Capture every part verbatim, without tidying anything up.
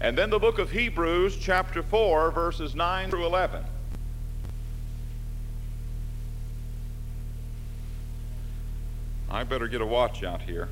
and then the book of Hebrews, chapter four, verses nine through eleven. I better get a watch out here.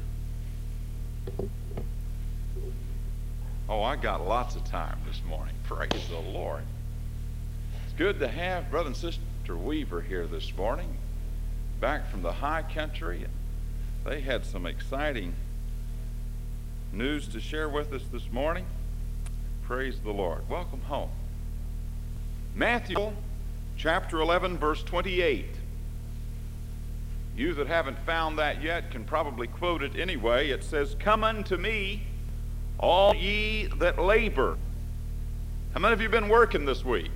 Oh, I got lots of time this morning. Praise the Lord. It's good to have Brother and Sister Weaver here this morning, back from the high country. They had some exciting news to share with us this morning. Praise the Lord. Welcome home. Matthew chapter eleven, verse twenty-eight. You that haven't found that yet can probably quote it anyway. It says, "Come unto me, all ye that labor." How many of you have been working this week?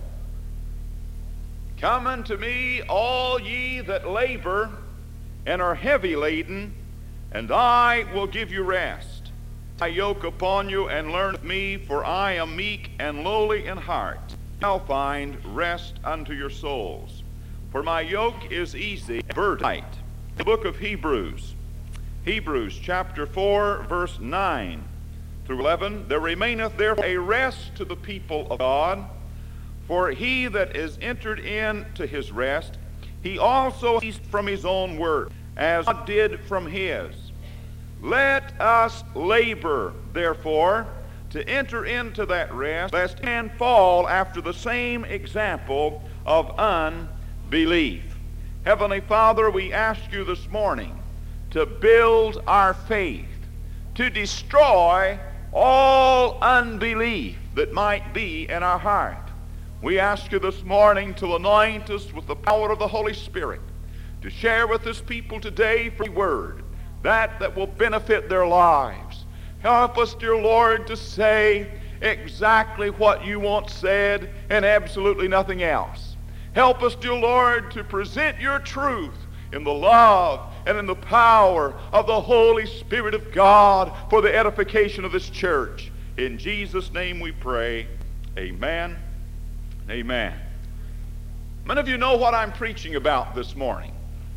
"Come unto me, all ye that labor and are heavy laden, and I will give you rest. I yoke upon you and learn of me, for I am meek and lowly in heart. You'll find rest unto your souls. For my yoke is easy and burden light." The book of Hebrews, Hebrews chapter four, verse nine through eleven. "There remaineth therefore a rest to the people of God, for he that is entered into his rest, he also ceased from his own work, as God did from his. Let us labor, therefore, to enter into that rest, lest any man fall after the same example of unbelief." Heavenly Father, we ask you this morning to build our faith, to destroy all unbelief that might be in our heart. We ask you this morning to anoint us with the power of the Holy Spirit, to share with this people today for your word, that that will benefit their lives. Help us, dear Lord, to say exactly what you want said and absolutely nothing else. Help us, dear Lord, to present your truth in the love and in the power of the Holy Spirit of God for the edification of this church. In Jesus' name we pray. Amen. Amen. Many of you know what I'm preaching about this morning.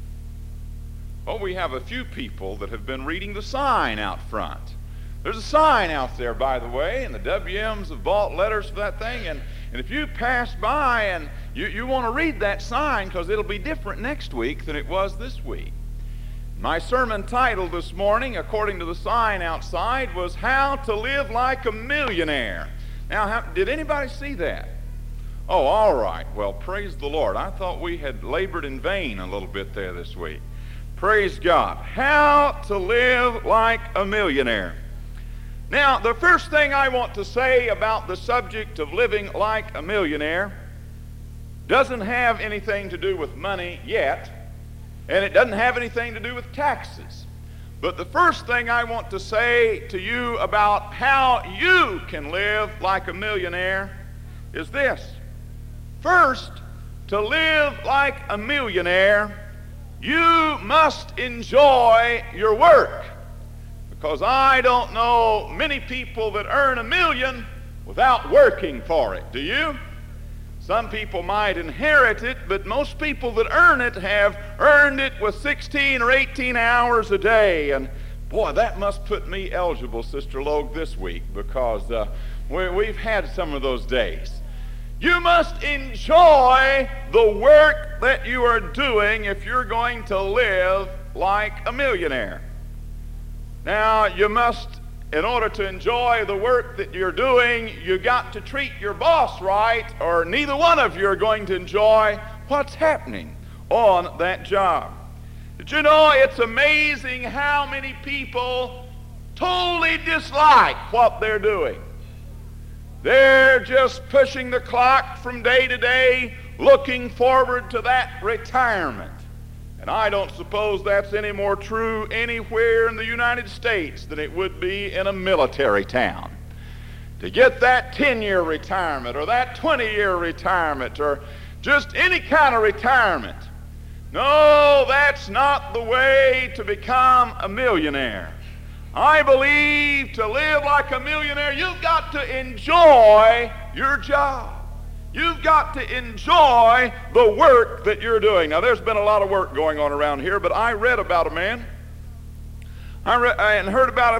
Well, we have a few people that have been reading the sign out front. There's a sign out there, by the way, and the W Ms have bought letters for that thing. And, and if you pass by and you, you want to read that sign, because it'll be different next week than it was this week. My sermon title this morning, according to the sign outside, was "How to Live Like a Millionaire." Now, how, did anybody see that? Oh, all right. Well, praise the Lord. I thought we had labored in vain a little bit there this week. Praise God. How to live like a millionaire. Now, the first thing I want to say about the subject of living like a millionaire doesn't have anything to do with money yet, and it doesn't have anything to do with taxes. But the first thing I want to say to you about how you can live like a millionaire is this. First, to live like a millionaire, you must enjoy your work. Because I don't know many people that earn a million without working for it. Do you? Some people might inherit it, but most people that earn it have earned it with sixteen or eighteen hours a day. And boy, that must put me eligible, Sister Logue, this week, because uh, we, we've had some of those days. You must enjoy the work that you are doing if you're going to live like a millionaire. Now, you must, in order to enjoy the work that you're doing, you got to treat your boss right, or neither one of you are going to enjoy what's happening on that job. Did you know it's amazing how many people totally dislike what they're doing? They're just pushing the clock from day to day, looking forward to that retirement. And I don't suppose that's any more true anywhere in the United States than it would be in a military town. To get that ten-year retirement or that twenty-year retirement or just any kind of retirement. No, that's not the way to become a millionaire. I believe to live like a millionaire, you've got to enjoy your job. You've got to enjoy the work that you're doing. Now, there's been a lot of work going on around here, but I read about a man. I read and heard about a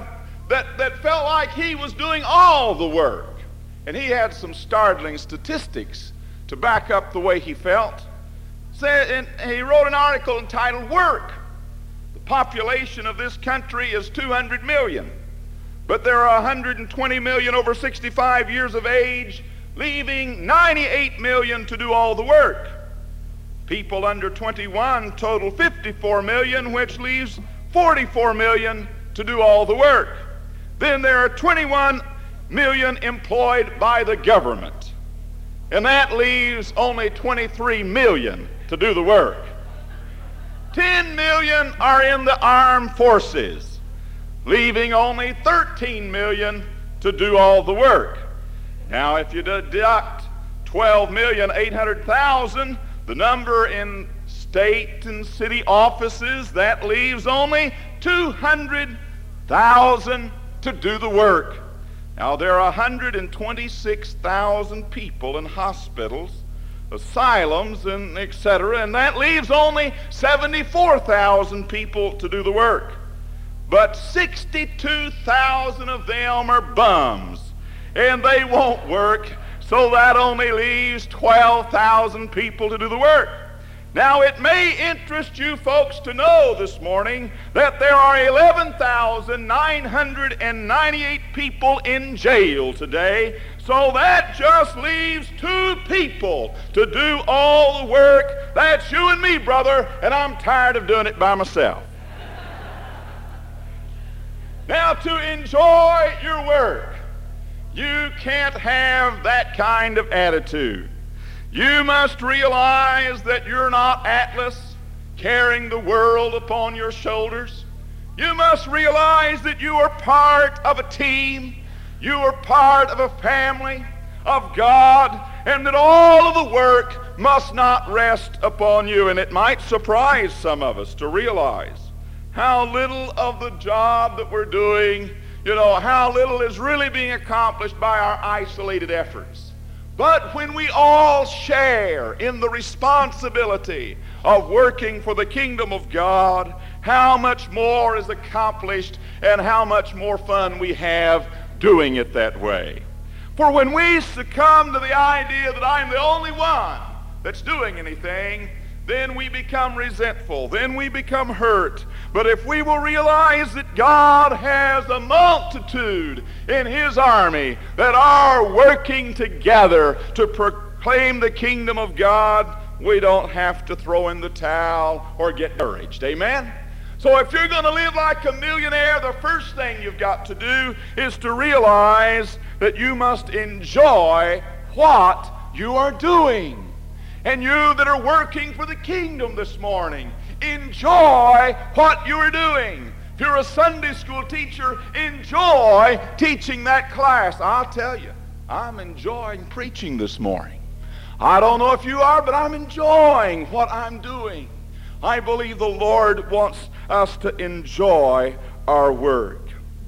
that, that felt like he was doing all the work. And he had some startling statistics to back up the way he felt. Said, and he wrote an article entitled Work. The population of this country is two hundred million, but there are one hundred twenty million over sixty-five years of age, leaving ninety-eight million to do all the work. People under twenty-one total fifty-four million, which leaves forty-four million to do all the work. Then there are twenty-one million employed by the government, and that leaves only twenty-three million to do the work. ten million are in the armed forces, leaving only thirteen million to do all the work. Now, if you deduct twelve million eight hundred thousand, the number in state and city offices, that leaves only two hundred thousand to do the work. Now, there are one hundred twenty-six thousand people in hospitals, asylums, and et cetera, and that leaves only seventy-four thousand people to do the work. But sixty-two thousand of them are bums, and they won't work, so that only leaves twelve thousand people to do the work. Now, it may interest you folks to know this morning that there are eleven thousand nine hundred ninety-eight people in jail today, so that just leaves two people to do all the work. That's you and me, brother, and I'm tired of doing it by myself. Now, to enjoy your work, you can't have that kind of attitude. You must realize that you're not Atlas carrying the world upon your shoulders. You must realize that you are part of a team. You are part of a family of God, and that all of the work must not rest upon you. And it might surprise some of us to realize how little of the job that we're doing, you know, how little is really being accomplished by our isolated efforts. But when we all share in the responsibility of working for the kingdom of God, how much more is accomplished and how much more fun we have doing it that way. For when we succumb to the idea that I'm the only one that's doing anything, then we become resentful, then we become hurt. But if we will realize that God has a multitude in His army that are working together to proclaim the kingdom of God, we don't have to throw in the towel or get discouraged. Amen? So if you're going to live like a millionaire, the first thing you've got to do is to realize that you must enjoy what you are doing. And you that are working for the kingdom this morning, enjoy what you are doing. If you're a Sunday school teacher, enjoy teaching that class. I'll tell you, I'm enjoying preaching this morning. I don't know if you are, but I'm enjoying what I'm doing. I believe the Lord wants us to enjoy our work.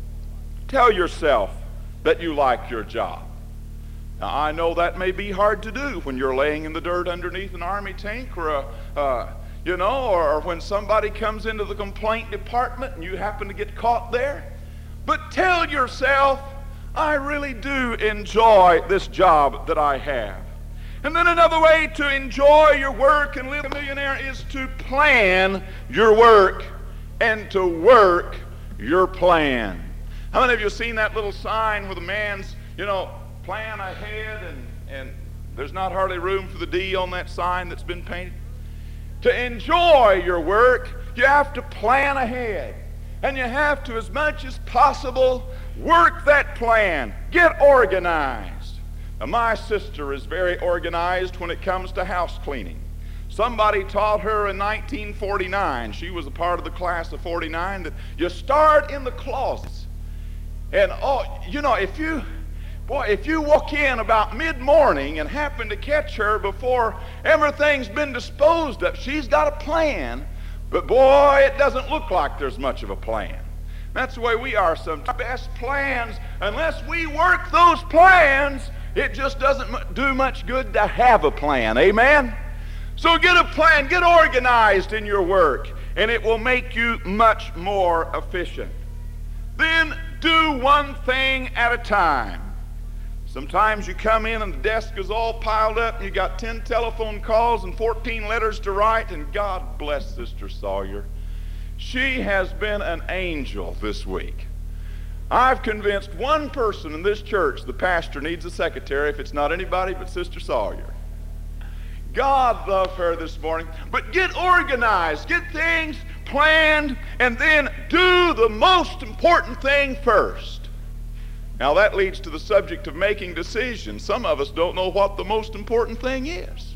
Tell yourself that you like your job. Now, I know that may be hard to do when you're laying in the dirt underneath an army tank, or a, uh, you know, or when somebody comes into the complaint department and you happen to get caught there. But tell yourself, I really do enjoy this job that I have. And then another way to enjoy your work and live a millionaire is to plan your work and to work your plan. How many of you have seen that little sign where the man's, you know, plan ahead, and, and there's not hardly room for the D on that sign that's been painted? To enjoy your work, you have to plan ahead. And you have to, as much as possible, work that plan. Get organized. Now, my sister is very organized when it comes to house cleaning. Somebody taught her in nineteen forty-nine, she was a part of the class of forty-nine, that you start in the closets. And, oh, you know, if you... Boy, if you walk in about mid-morning and happen to catch her before everything's been disposed of, she's got a plan, but boy, it doesn't look like there's much of a plan. That's the way we are sometimes. Best plans, unless we work those plans, it just doesn't do much good to have a plan. Amen? So get a plan, get organized in your work, and it will make you much more efficient. Then do one thing at a time. Sometimes you come in and the desk is all piled up and you got ten telephone calls and fourteen letters to write, and God bless Sister Sawyer. She has been an angel this week. I've convinced one person in this church the pastor needs a secretary if it's not anybody but Sister Sawyer. God love her this morning. But get organized, get things planned, and then do the most important thing first. Now that leads to the subject of making decisions. Some of us don't know what the most important thing is.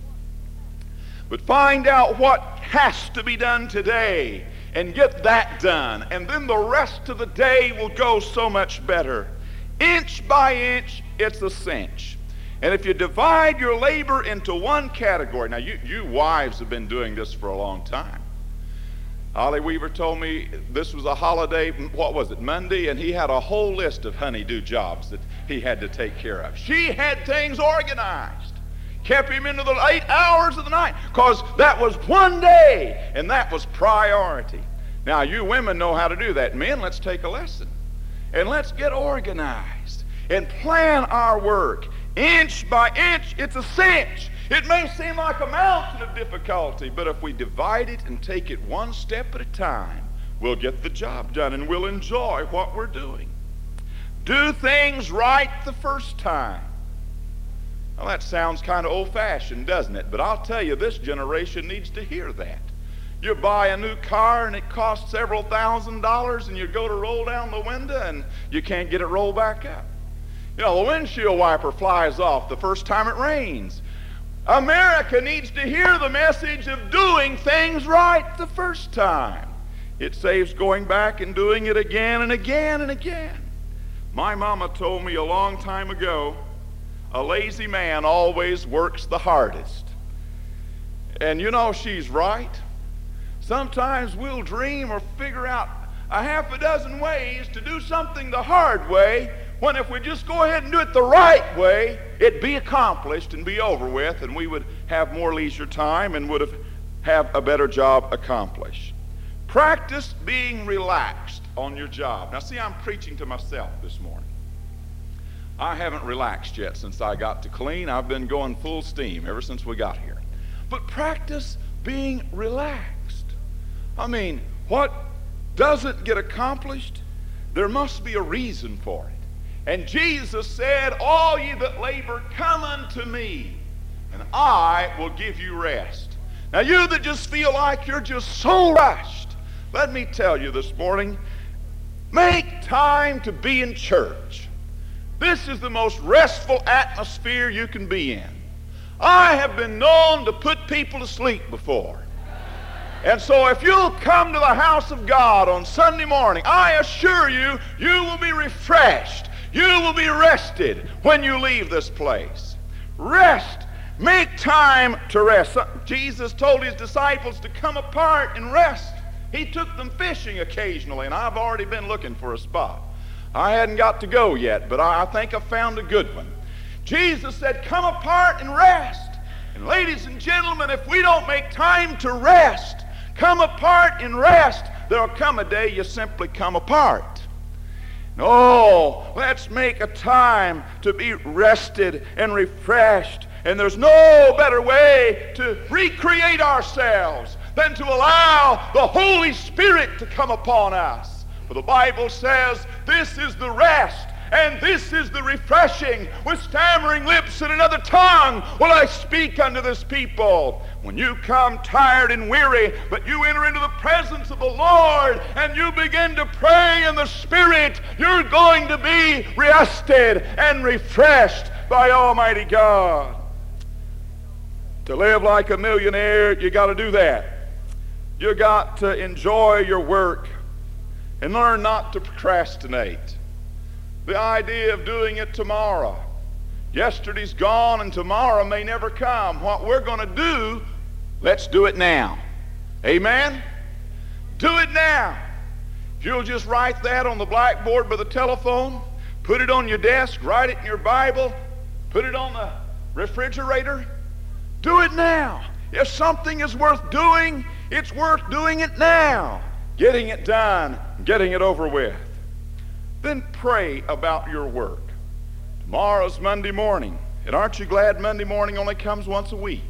But find out what has to be done today and get that done. And then the rest of the day will go so much better. Inch by inch, it's a cinch. And if you divide your labor into one category, now you, you wives have been doing this for a long time. Ollie Weaver told me this was a holiday, what was it, Monday, and he had a whole list of honey-do jobs that he had to take care of. She had things organized, kept him into the late hours of the night, because that was one day, and that was priority. Now, you women know how to do that. Men, let's take a lesson, and let's get organized and plan our work. Inch by inch, it's a cinch. It may seem like a mountain of difficulty, but if we divide it and take it one step at a time, we'll get the job done and we'll enjoy what we're doing. Do things right the first time. Well, that sounds kind of old-fashioned, doesn't it? But I'll tell you, this generation needs to hear that. You buy a new car and it costs several thousand dollars, and you go to roll down the window and you can't get it rolled back up. You know, the windshield wiper flies off the first time it rains. America needs to hear the message of doing things right the first time. It saves going back and doing it again and again and again. My mama told me a long time ago, a lazy man always works the hardest. And you know she's right. Sometimes we'll dream or figure out a half a dozen ways to do something the hard way, when if we just go ahead and do it the right way, it'd be accomplished and be over with, and we would have more leisure time and would have, have a better job accomplished. Practice being relaxed on your job. Now see, I'm preaching to myself this morning. I haven't relaxed yet since I got to Killeen. I've been going full steam ever since we got here. But practice being relaxed. I mean, what doesn't get accomplished, there must be a reason for it. And Jesus said, all ye that labor, come unto me, and I will give you rest. Now you that just feel like you're just so rushed, let me tell you this morning, make time to be in church. This is the most restful atmosphere you can be in. I have been known to put people to sleep before. And so if you'll come to the house of God on Sunday morning, I assure you, you will be refreshed. You will be rested when you leave this place. Rest. Make time to rest. Jesus told his disciples to come apart and rest. He took them fishing occasionally, and I've already been looking for a spot. I hadn't got to go yet, but I think I found a good one. Jesus said, come apart and rest. And ladies and gentlemen, if we don't make time to rest, come apart and rest, there'll come a day you simply come apart. No, let's make a time to be rested and refreshed. And there's no better way to recreate ourselves than to allow the Holy Spirit to come upon us. For the Bible says, this is the rest, and this is the refreshing. With stammering lips and another tongue will I speak unto this people. When you come tired and weary, but you enter into the presence of the Lord and you begin to pray in the Spirit, you're going to be rested and refreshed by Almighty God. To live like a millionaire, you got to do that. You got to enjoy your work and learn not to procrastinate. The idea of doing it tomorrow. Yesterday's gone and tomorrow may never come. What we're going to do, let's do it now. Amen? Do it now. If you'll just write that on the blackboard by the telephone, put it on your desk, write it in your Bible, put it on the refrigerator, do it now. If something is worth doing, it's worth doing it now. Getting it done, getting it over with. then pray about your work. Tomorrow's Monday morning, and aren't you glad Monday morning only comes once a week?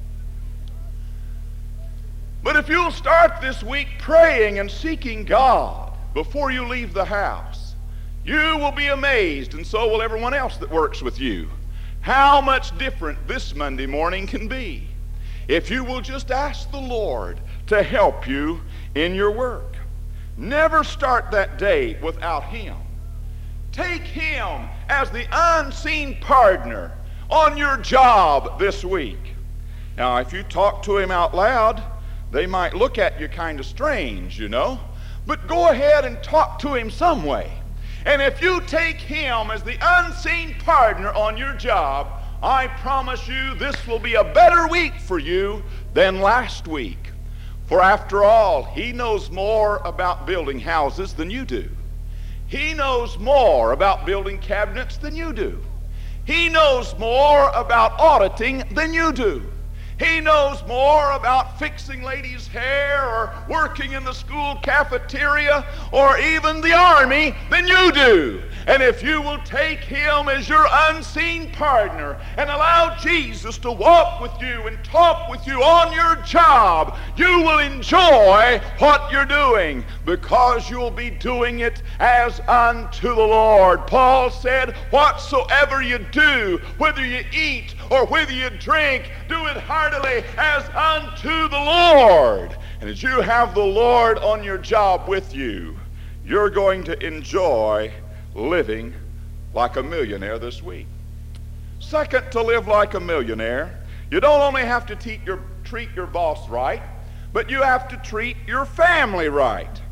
But if you'll start this week praying and seeking God before you leave the house, you will be amazed, and so will everyone else that works with you, how much different this Monday morning can be if you will just ask the Lord to help you in your work. Never start that day without Him. Take Him as the unseen partner on your job this week. Now, if you talk to Him out loud, they might look at you kind of strange, you know. But go ahead and talk to Him some way. And if you take Him as the unseen partner on your job, I promise you this will be a better week for you than last week. For after all, He knows more about building houses than you do. He knows more about building cabinets than you do. He knows more about auditing than you do. He knows more about fixing ladies' hair or working in the school cafeteria or even the army than you do. And if you will take Him as your unseen partner and allow Jesus to walk with you and talk with you on your job, you will enjoy what you're doing because you'll be doing it as unto the Lord. Paul said, whatsoever you do, whether you eat or whether you drink, do it heartily as unto the Lord. And as you have the Lord on your job with you, you're going to enjoy living like a millionaire this week. Second, to live like a millionaire, you don't only have to treat your, treat your boss right, but you have to treat your family right.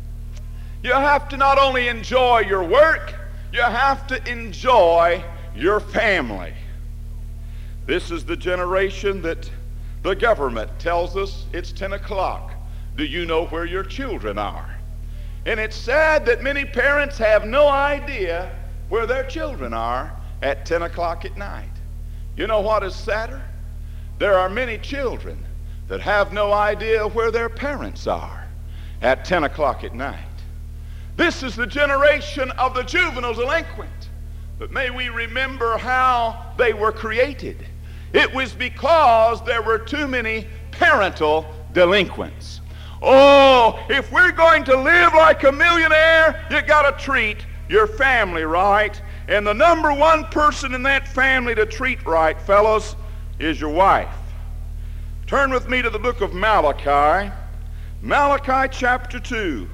You have to not only enjoy your work, you have to enjoy your family. This is the generation that the government tells us it's ten o'clock. Do you know where your children are? And it's sad that many parents have no idea where their children are at ten o'clock at night. You know what is sadder? There are many children that have no idea where their parents are at ten o'clock at night. This is the generation of the juvenile delinquent. But may we remember how they were created. It was because there were too many parental delinquents. Oh, if we're going to live like a millionaire, you got to treat your family right. And the number one person in that family to treat right, fellows, is your wife. Turn with me to the book of Malachi. Malachi chapter two,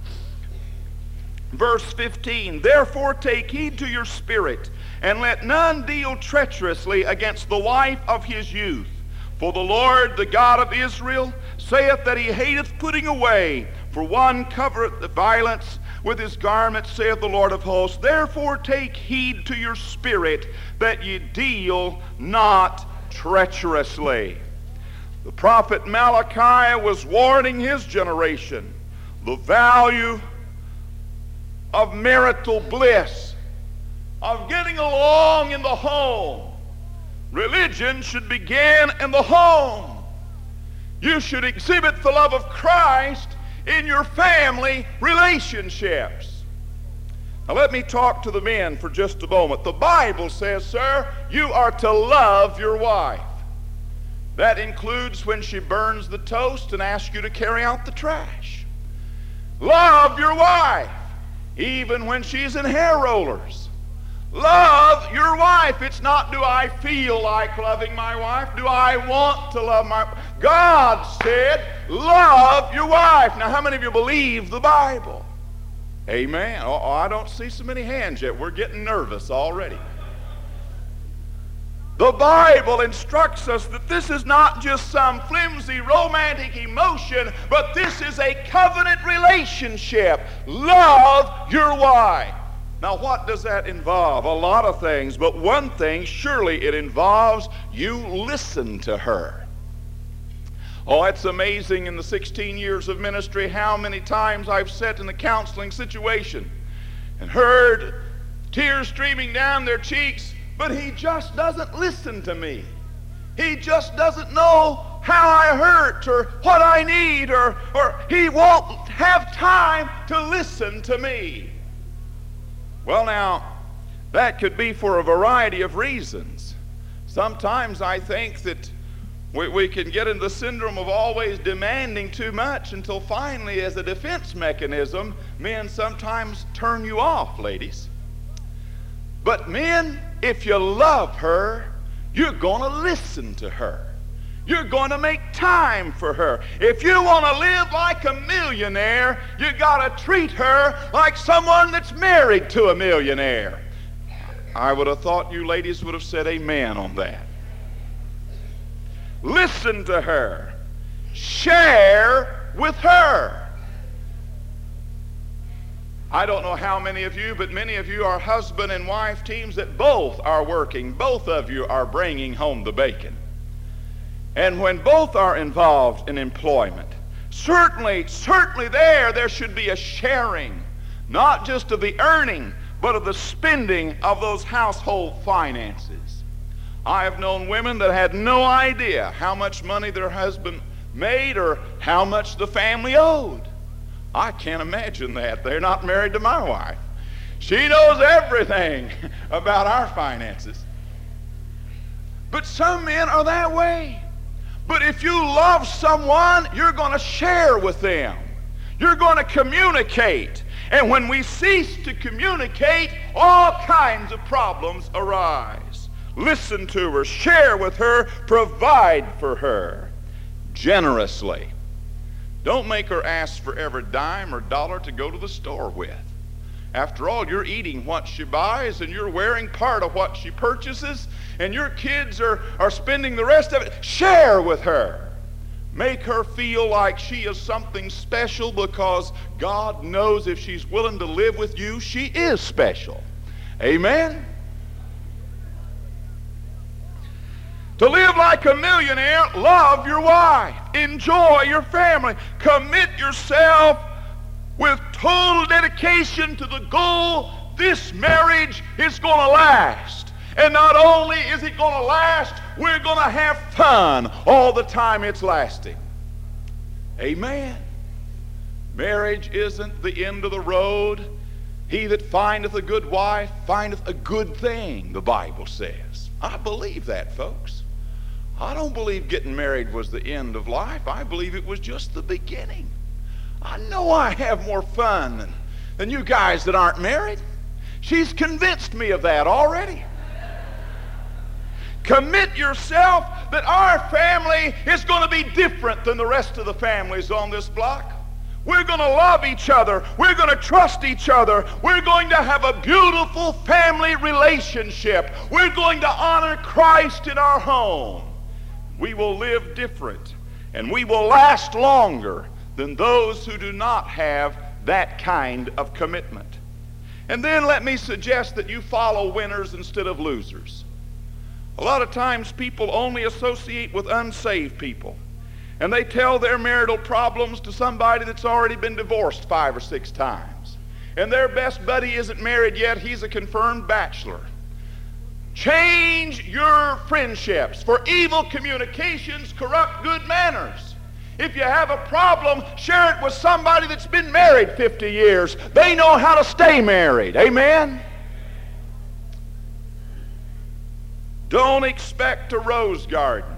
verse fifteen. Therefore take heed to your spirit, and let none deal treacherously against the wife of his youth. For the Lord, the God of Israel, saith that he hateth putting away, for one covereth the violence with his garment, saith the Lord of hosts. Therefore take heed to your spirit, that ye deal not treacherously. The prophet Malachi was warning his generation the value of marital bliss, of getting along in the home. Religion should begin in the home. You should exhibit the love of Christ in your family relationships. Now let me talk to the men for just a moment. The Bible says, sir, you are to love your wife. That includes when she burns the toast and asks you to carry out the trash. Love your wife, even when she's in hair rollers. Love your wife. It's not, do I feel like loving my wife? Do I want to love my wife? God said, love your wife. Now, how many of you believe the Bible? Amen. Oh, I don't see so many hands yet. We're getting nervous already. The Bible instructs us that this is not just some flimsy romantic emotion, but this is a covenant relationship. Love your wife. Now, what does that involve? A lot of things, but one thing, surely it involves you listen to her. Oh, it's amazing in the sixteen years of ministry how many times I've sat in a counseling situation and heard tears streaming down their cheeks, but he just doesn't listen to me. He just doesn't know how I hurt or what I need, or, or he won't have time to listen to me. Well, now, that could be for a variety of reasons. Sometimes I think that we, we can get into the syndrome of always demanding too much until finally, as a defense mechanism, men sometimes turn you off, ladies. But men, if you love her, you're going to listen to her. You're going to make time for her. If you want to live like a millionaire, you got to treat her like someone that's married to a millionaire. I would have thought you ladies would have said amen on that. Listen to her. Share with her. I don't know how many of you, but many of you are husband and wife teams that both are working. Both of you are bringing home the bacon. And when both are involved in employment, certainly, certainly there, there should be a sharing, not just of the earning, but of the spending of those household finances. I have known women that had no idea how much money their husband made or how much the family owed. I can't imagine that. They're not married to my wife. She knows everything about our finances. But some men are that way. But if you love someone, you're going to share with them. You're going to communicate. And when we cease to communicate, all kinds of problems arise. Listen to her, share with her, provide for her generously. Don't make her ask for every dime or dollar to go to the store with. After all, you're eating what she buys and you're wearing part of what she purchases, and your kids are, are spending the rest of it. Share with her. Make her feel like she is something special, because God knows if she's willing to live with you, she is special. Amen? To live like a millionaire, love your wife. Enjoy your family. Commit yourself with total dedication to the goal. This marriage is going to last. And not only is it going to last, we're going to have fun all the time it's lasting. Amen. Marriage isn't the end of the road. He that findeth a good wife findeth a good thing, the Bible says. I believe that, folks. I don't believe getting married was the end of life. I believe it was just the beginning. I know I have more fun than, than you guys that aren't married. She's convinced me of that already. Commit yourself that our family is going to be different than the rest of the families on this block. We're going to love each other. We're going to trust each other. We're going to have a beautiful family relationship. We're going to honor Christ in our home. We will live different, and we will last longer than those who do not have that kind of commitment. And then let me suggest that you follow winners instead of losers. A lot of times people only associate with unsaved people, and they tell their marital problems to somebody that's already been divorced five or six times. And their best buddy isn't married yet, he's a confirmed bachelor. Change your friendships, for evil communications corrupt good manners. If you have a problem, share it with somebody that's been married fifty years. They know how to stay married. Amen? Don't expect a rose garden,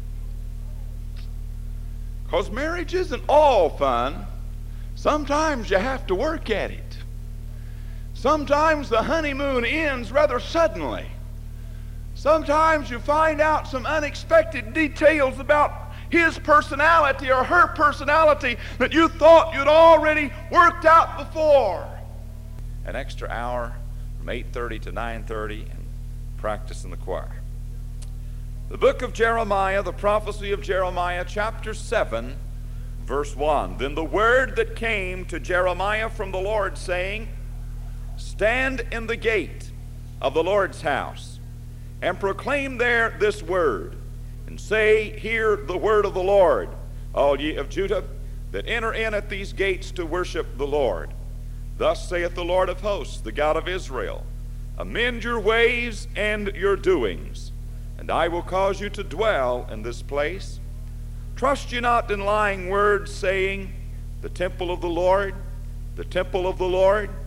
because marriage isn't all fun. Sometimes you have to work at it. Sometimes the honeymoon ends rather suddenly. Sometimes you find out some unexpected details about his personality or her personality that you thought you'd already worked out before. An extra hour from eight thirty to nine thirty and practice in the choir. The book of Jeremiah, the prophecy of Jeremiah, chapter seven, verse one. Then the word that came to Jeremiah from the Lord, saying, Stand in the gate of the Lord's house, and proclaim there this word, and say, Hear the word of the Lord, all ye of Judah, that enter in at these gates to worship the Lord. Thus saith the Lord of hosts, the God of Israel, Amend your ways and your doings, and I will cause you to dwell in this place. Trust ye not in lying words, saying, The temple of the Lord, the temple of the Lord.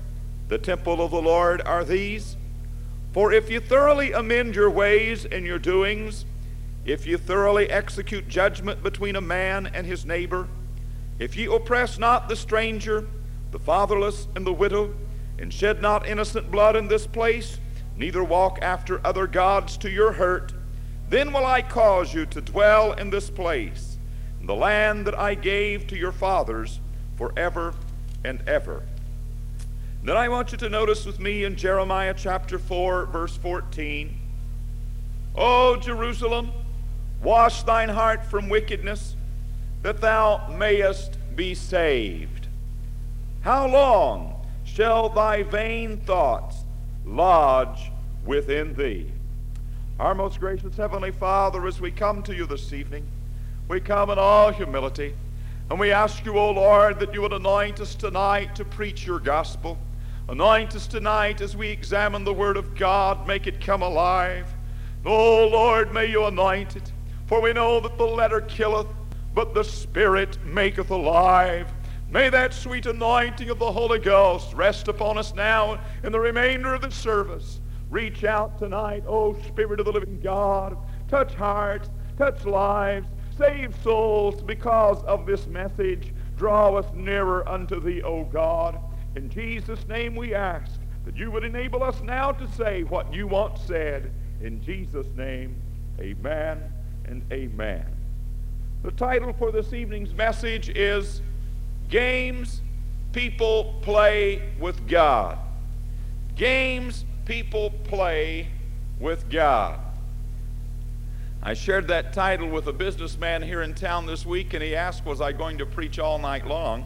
the temple of the Lord are these. For if you thoroughly amend your ways and your doings, if you thoroughly execute judgment between a man and his neighbor, if ye oppress not the stranger, the fatherless, and the widow, and shed not innocent blood in this place, neither walk after other gods to your hurt, then will I cause you to dwell in this place, in the land that I gave to your fathers forever and ever. Then I want you to notice with me in Jeremiah chapter four, verse fourteen, O Jerusalem, wash thine heart from wickedness, that thou mayest be saved. How long shall thy vain thoughts lodge within thee? Our most gracious Heavenly Father, as we come to you this evening, we come in all humility, and we ask you, O Lord, that you would anoint us tonight to preach your gospel. Anoint us tonight as we examine the Word of God, make it come alive. O Lord, may you anoint it, for we know that the letter killeth, but the Spirit maketh alive. May that sweet anointing of the Holy Ghost rest upon us now in the remainder of the service. Reach out tonight, O Spirit of the living God. Touch hearts, touch lives, save souls because of this message. Draw us nearer unto thee, O God. In Jesus' name we ask that you would enable us now to say what you once said. In Jesus' name, amen and amen. The title for this evening's message is Games People Play with God. Games People Play with God. I shared that title with a businessman here in town this week, and he asked, was I going to preach all night long?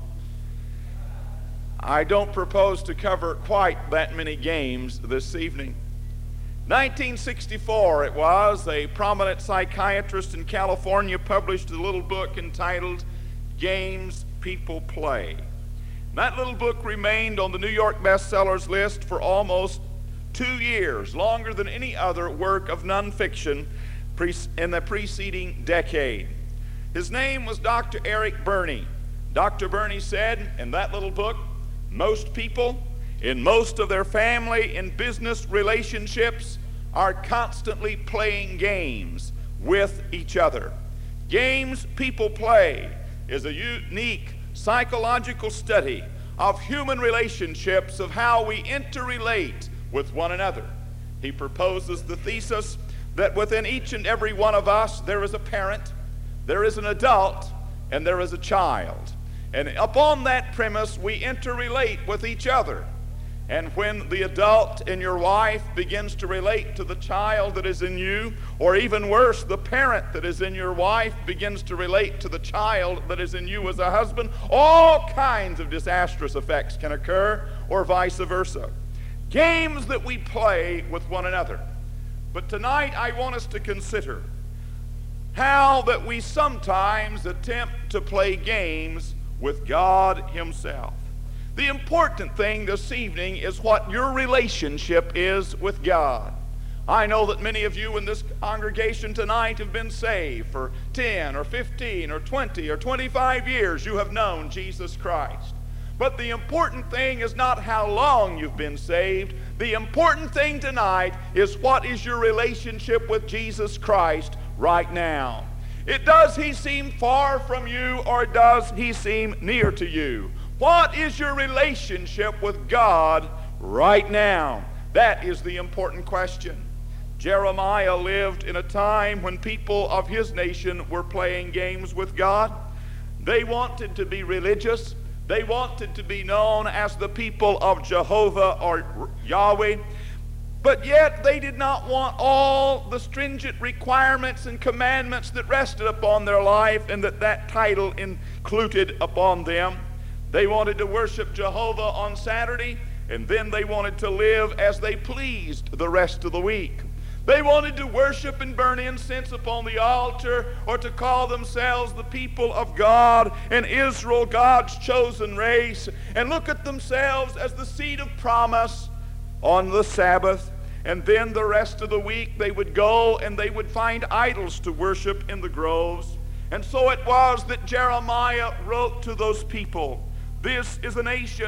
I don't propose to cover quite that many games this evening. nineteen sixty-four it was, a prominent psychiatrist in California published a little book entitled Games People Play. That little book remained on the New York bestsellers list for almost two years, longer than any other work of nonfiction in the preceding decade. His name was Doctor Eric Berney. Doctor Berney said in that little book, most people in most of their family and business relationships are constantly playing games with each other. Games people play is a unique psychological study of human relationships, of how we interrelate with one another. He proposes the thesis that within each and every one of us there is a parent, there is an adult, and there is a child. And upon that premise we interrelate with each other. And when the adult in your life begins to relate to the child that is in you, or even worse, the parent that is in your wife begins to relate to the child that is in you as a husband, all kinds of disastrous effects can occur, or vice versa. Games that we play with one another. But tonight I want us to consider how that we sometimes attempt to play games with God himself. The important thing this evening is what your relationship is with God. I know that many of you in this congregation tonight have been saved for ten or fifteen or twenty or twenty-five years. You have known Jesus Christ. But the important thing is not how long you've been saved. The important thing tonight is what is your relationship with Jesus Christ right now. It does he seem far from you, or does he seem near to you? What is your relationship with God right now? That is the important question. Jeremiah lived in a time when people of his nation were playing games with God. They wanted to be religious. They wanted to be known as the people of Jehovah or Yahweh. But yet they did not want all the stringent requirements and commandments that rested upon their life and that that title included upon them. They wanted to worship Jehovah on Saturday, and then they wanted to live as they pleased the rest of the week. They wanted to worship and burn incense upon the altar, or to call themselves the people of God and Israel, God's chosen race, and look at themselves as the seed of promise on the Sabbath. And then the rest of the week they would go and they would find idols to worship in the groves. And so it was that Jeremiah wrote to those people, "This is a nation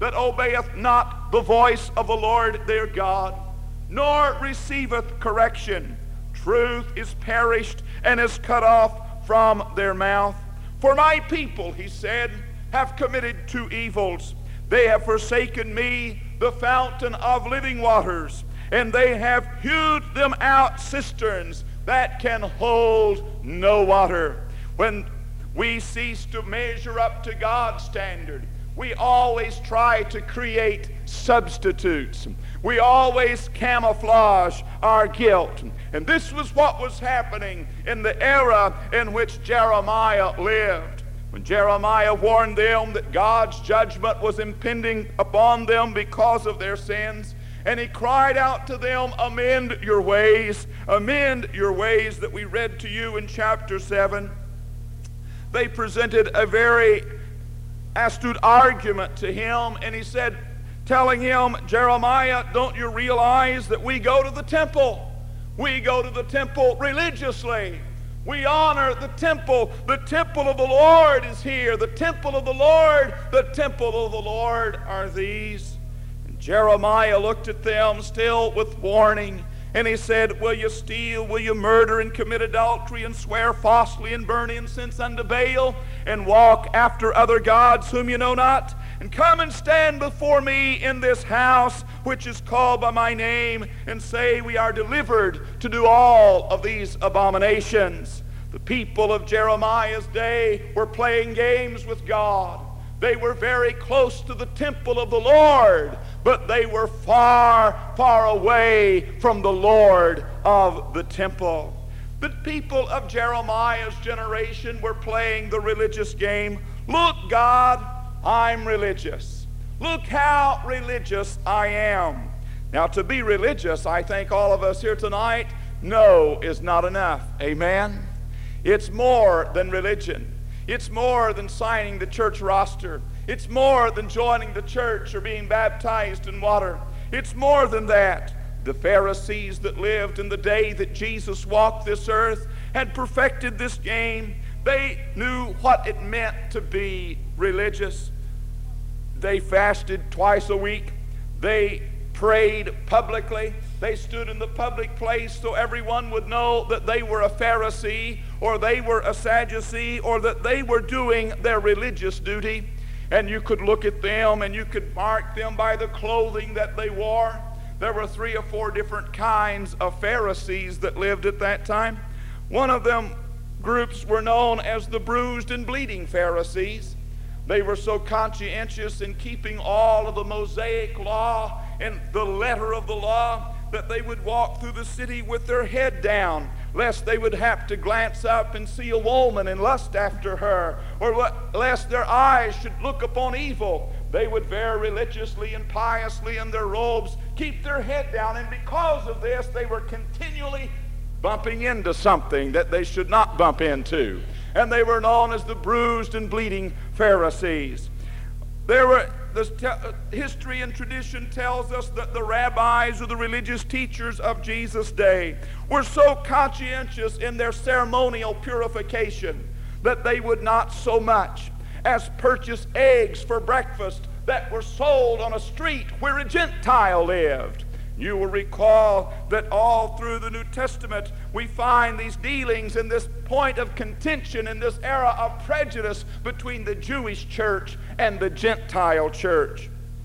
that obeyeth not the voice of the Lord their God, nor receiveth correction. Truth is perished and is cut off from their mouth. For my people, he said, have committed two evils. They have forsaken me, the fountain of living waters, and they have hewed them out cisterns that can hold no water. When we cease to measure up to God's standard, we always try to create substitutes. We always camouflage our guilt. And this was what was happening in the era in which Jeremiah lived. When Jeremiah warned them that God's judgment was impending upon them because of their sins, and he cried out to them, amend your ways, amend your ways, that we read to you in chapter seven. They presented a very astute argument to him, and he said, telling him, Jeremiah, don't you realize that we go to the temple? We go to the temple religiously. We honor the temple. The temple of the Lord is here. The temple of the Lord, the temple of the Lord are these. And Jeremiah looked at them still with warning, and he said, will you steal, will you murder and commit adultery and swear falsely and burn incense unto Baal and walk after other gods whom you know not? And come and stand before me in this house which is called by my name, and say, we are delivered to do all of these abominations. The people of Jeremiah's day were playing games with God. They were very close to the temple of the Lord, but they were far, far away from the Lord of the temple. The people of Jeremiah's generation were playing the religious game. Look, God, I'm religious. Look how religious I am. Now, to be religious, I think all of us here tonight know is not enough. Amen? It's more than religion. It's more than signing the church roster. It's more than joining the church or being baptized in water. It's more than that. The Pharisees that lived in the day that Jesus walked this earth had perfected this game. They knew what it meant to be religious. They fasted twice a week. They prayed publicly. They stood in the public place so everyone would know that they were a Pharisee, or they were a Sadducee, or that they were doing their religious duty. And you could look at them and you could mark them by the clothing that they wore. There were three or four different kinds of Pharisees that lived at that time. One of them groups were known as the bruised and bleeding Pharisees. They were so conscientious in keeping all of the Mosaic law and the letter of the law that they would walk through the city with their head down, lest they would have to glance up and see a woman and lust after her, or lest their eyes should look upon evil. They would very religiously and piously in their robes keep their head down, and because of this they were continually bumping into something that they should not bump into. And they were known as the bruised and bleeding Pharisees. There were, the te- history and tradition tells us that the rabbis or the religious teachers of Jesus' day were so conscientious in their ceremonial purification that they would not so much as purchase eggs for breakfast that were sold on a street where a Gentile lived. You will recall that all through the New Testament we find these dealings in this point of contention, in this era of prejudice between the Jewish church and the Gentile church.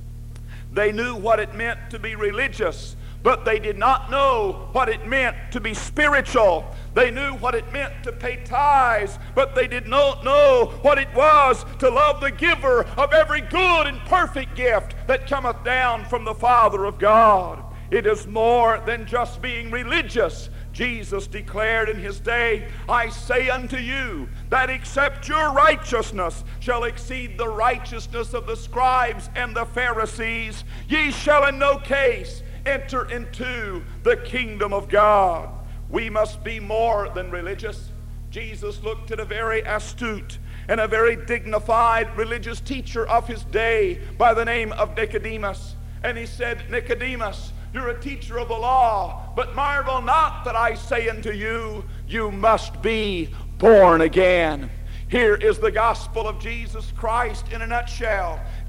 They knew what it meant to be religious, but they did not know what it meant to be spiritual. They knew what it meant to pay tithes, but they did not know what it was to love the giver of every good and perfect gift that cometh down from the Father of God. It is more than just being religious. Jesus declared in his day, I say unto you, that except your righteousness shall exceed the righteousness of the scribes and the Pharisees, ye shall in no case enter into the kingdom of God. We must be more than religious. Jesus looked at a very astute and a very dignified religious teacher of his day by the name of Nicodemus. And he said, Nicodemus, you're a teacher of the law, but marvel not that I say unto you, you must be born again. Here is the gospel of Jesus Christ in a nutshell.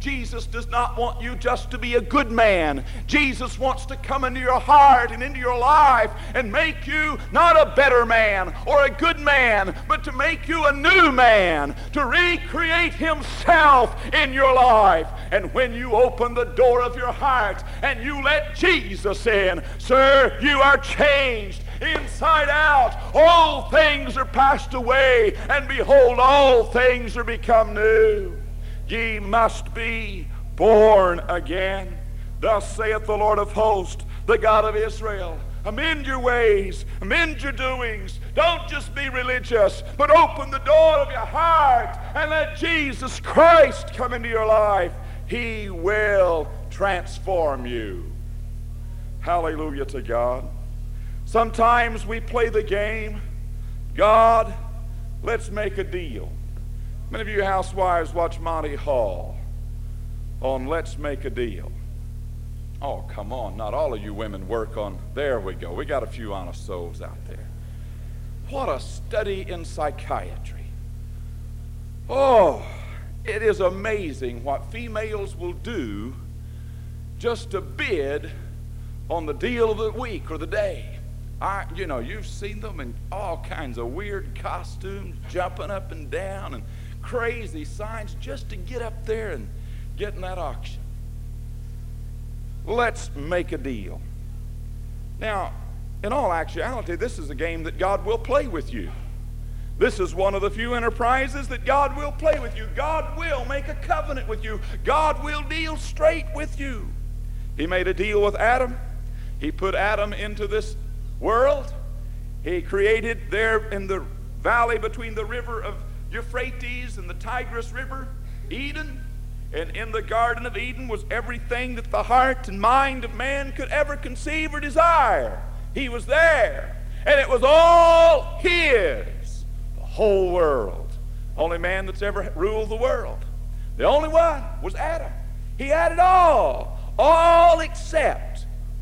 Jesus does not want you just to be a good man. Jesus wants to come into your heart and into your life and make you not a better man or a good man, but to make you a new man, to recreate himself in your life. And when you open the door of your heart and you let Jesus in, sir, you are changed inside out. All things are passed away, and behold, all things are become new. Ye must be born again. Thus saith the Lord of hosts, the God of Israel. Amend your ways, amend your doings. Don't just be religious, but open the door of your heart and let Jesus Christ come into your life. He will transform you. Hallelujah to God. Sometimes we play the game, God, let's make a deal. Many of you housewives watch Monty Hall on Let's Make a Deal. Oh, come on. Not all of you women work on, there we go. We got a few honest souls out there. What a study in psychiatry. Oh, it is amazing what females will do just to bid on the deal of the week or the day. I, you know, you've seen them in all kinds of weird costumes, jumping up and down and crazy signs just to get up there and get in that auction. Let's make a deal. Now, in all actuality, this is a game that God will play with you. This is one of the few enterprises that God will play with you. God will make a covenant with you. God will deal straight with you. He made a deal with Adam. He put Adam into this world. He created there in the valley between the river of Euphrates and the Tigris River, Eden. And in the Garden of Eden was everything that the heart and mind of man could ever conceive or desire. He was there. And it was all his. The whole world. Only man that's ever ruled the world. The only one was Adam. He had it all. All except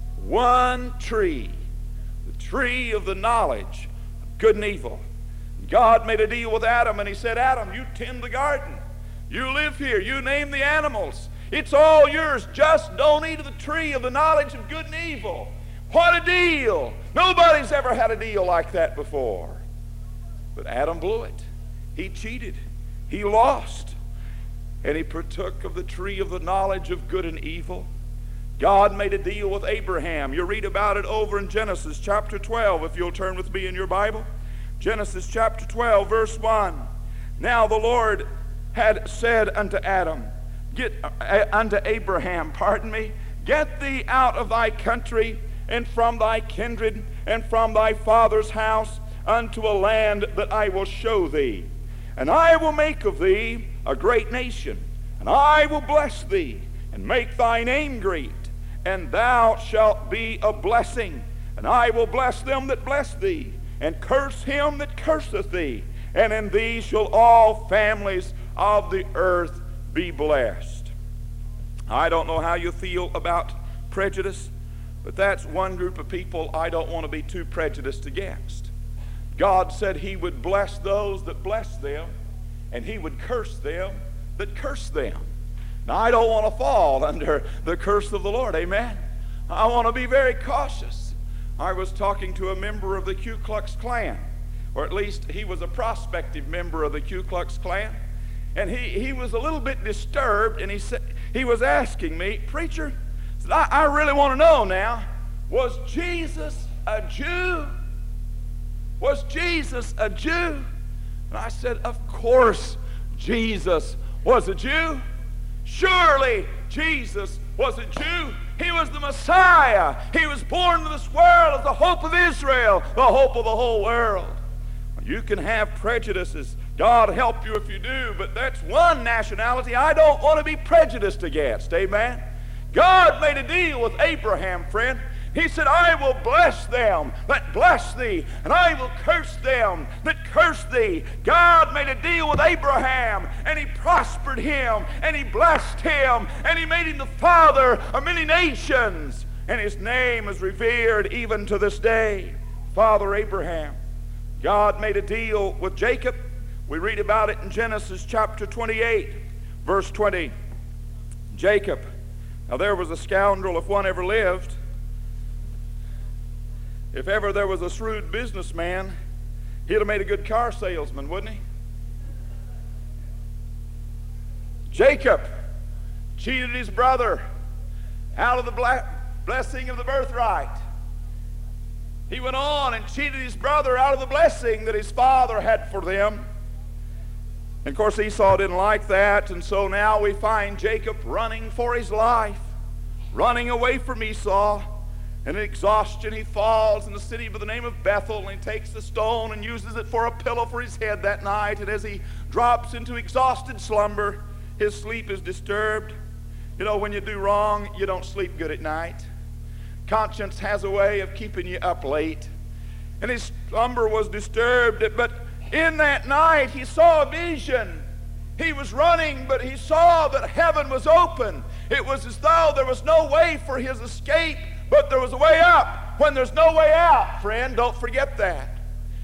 one tree. The tree of the knowledge of good and evil. God made a deal with Adam, and he said, Adam, you tend the garden. You live here. You name the animals. It's all yours. Just don't eat of the tree of the knowledge of good and evil. What a deal. Nobody's ever had a deal like that before. But Adam blew it. He cheated. He lost. And he partook of the tree of the knowledge of good and evil. God made a deal with Abraham. You read about it over in Genesis chapter twelve, if you'll turn with me in your Bible. Genesis chapter twelve, verse one. Now the Lord had said unto Adam, get uh, unto Abraham, pardon me, get thee out of thy country and from thy kindred and from thy father's house unto a land that I will show thee. And I will make of thee a great nation, and I will bless thee and make thy name great, and thou shalt be a blessing. And I will bless them that bless thee, and curse him that curseth thee. And in thee shall all families of the earth be blessed. I don't know how you feel about prejudice, but that's one group of people I don't want to be too prejudiced against. God said he would bless those that bless them, and he would curse them that curse them. Now, I don't want to fall under the curse of the Lord, amen? I want to be very cautious. I was talking to a member of the Ku Klux Klan, or at least he was a prospective member of the Ku Klux Klan, and he, he was a little bit disturbed, and he said, he was asking me, preacher, said, I, I really want to know now, was Jesus a Jew? Was Jesus a Jew? And I said, of course Jesus was a Jew. Surely Jesus was a Jew. He was the Messiah. He was born to this world as the hope of Israel, the hope of the whole world. You can have prejudices. God help you if you do, but that's one nationality I don't want to be prejudiced against. Amen? God made a deal with Abraham, friend. He said, I will bless them that bless thee, and I will curse them that curse thee. God made a deal with Abraham, and he prospered him, and he blessed him, and he made him the father of many nations. And his name is revered even to this day. Father Abraham. God made a deal with Jacob. We read about it in Genesis chapter twenty-eight, verse twenty. Jacob. Now there was a scoundrel, if one ever lived. If ever there was a shrewd businessman, he'd have made a good car salesman, wouldn't he? Jacob cheated his brother out of the bla- blessing of the birthright. He went on and cheated his brother out of the blessing that his father had for them. And of course Esau didn't like that, and so now we find Jacob running for his life, running away from Esau. And in exhaustion he falls in the city by the name of Bethel, and he takes the stone and uses it for a pillow for his head that night. And as he drops into exhausted slumber, his sleep is disturbed. You know, when you do wrong, you don't sleep good at night. Conscience has a way of keeping you up late. And his slumber was disturbed, but in that night he saw a vision. He was running, but he saw that heaven was open. It was as though there was no way for his escape, but there was a way up. When there's no way out, friend, don't forget that.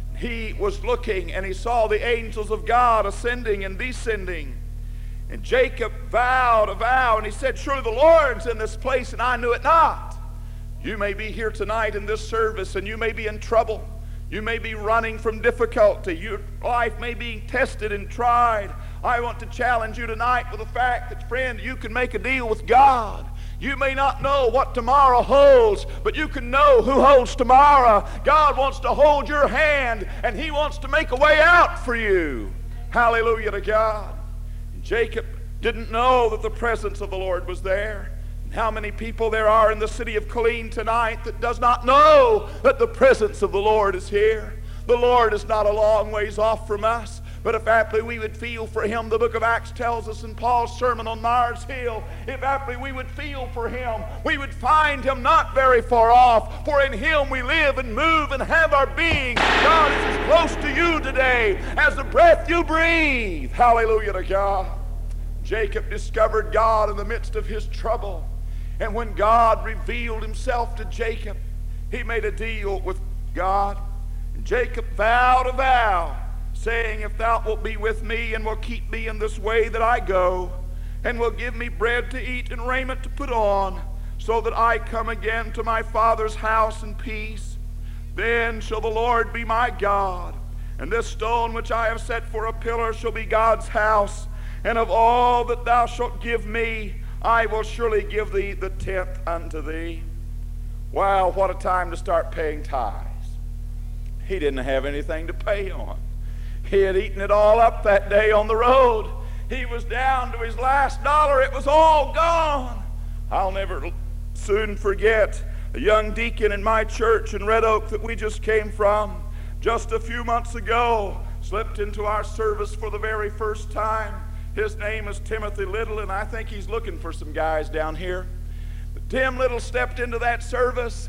He was looking, and he saw the angels of God ascending and descending. And Jacob vowed a vow, and he said, surely the Lord's in this place, and I knew it not. You may be here tonight in this service, and you may be in trouble. You may be running from difficulty. Your life may be tested and tried. I want to challenge you tonight with the fact that, friend, you can make a deal with God. You may not know what tomorrow holds, but you can know who holds tomorrow. God wants to hold your hand, and he wants to make a way out for you. Hallelujah to God. Jacob didn't know that the presence of the Lord was there. How many people there are in the city of Killeen tonight that does not know that the presence of the Lord is here? The Lord is not a long ways off from us, but if aptly we would feel for him, the book of Acts tells us in Paul's sermon on Mars Hill, if aptly we would feel for him, we would find him not very far off, for in him we live and move and have our being. God is as close to you today as the breath you breathe. Hallelujah to God. Jacob discovered God in the midst of his trouble. And when God revealed himself to Jacob, he made a deal with God. And Jacob vowed a vow, saying, if thou wilt be with me and will keep me in this way that I go, and will give me bread to eat and raiment to put on, so that I come again to my father's house in peace, then shall the Lord be my God, and this stone which I have set for a pillar shall be God's house, and of all that thou shalt give me, I will surely give thee the tenth unto thee. Wow, what a time to start paying tithes. He didn't have anything to pay on. He had eaten it all up that day on the road. He was down to his last dollar. It was all gone. I'll never soon forget a young deacon in my church in Red Oak that we just came from just a few months ago slipped into our service for the very first time. His name is Timothy Little, and I think he's looking for some guys down here. But Tim Little stepped into that service,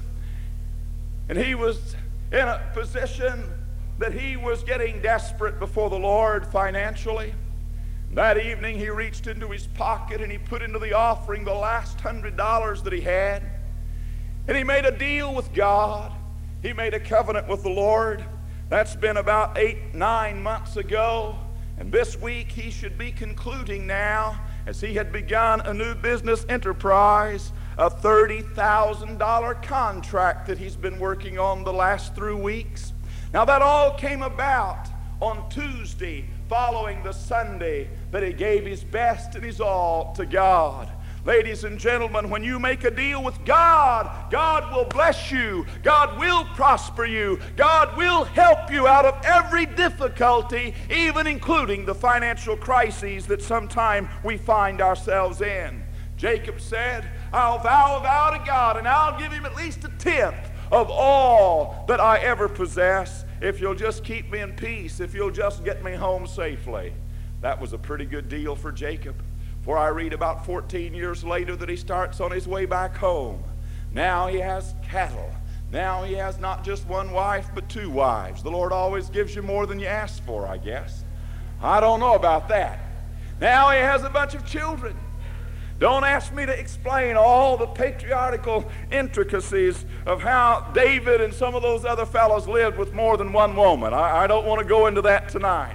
and he was in a position that he was getting desperate before the Lord financially. That evening he reached into his pocket and he put into the offering the last hundred dollars that he had. And he made a deal with God. He made a covenant with the Lord. That's been about eight, nine months ago. And this week he should be concluding now, as he had begun a new business enterprise, a thirty thousand dollar contract that he's been working on the last three weeks. Now that all came about on Tuesday following the Sunday that he gave his best and his all to God. Ladies and gentlemen, when you make a deal with God, God will bless you. God will prosper you. God will help you out of every difficulty, even including the financial crises that sometime we find ourselves in. Jacob said, I'll vow a vow to God, and I'll give him at least a tenth of all that I ever possess if you'll just keep me in peace, if you'll just get me home safely. That was a pretty good deal for Jacob. For I read about fourteen years later that he starts on his way back home. Now he has cattle. Now he has not just one wife, but two wives. The Lord always gives you more than you ask for, I guess. I don't know about that. Now he has a bunch of children. Don't ask me to explain all the patriarchal intricacies of how David and some of those other fellows lived with more than one woman. I, I don't want to go into that tonight.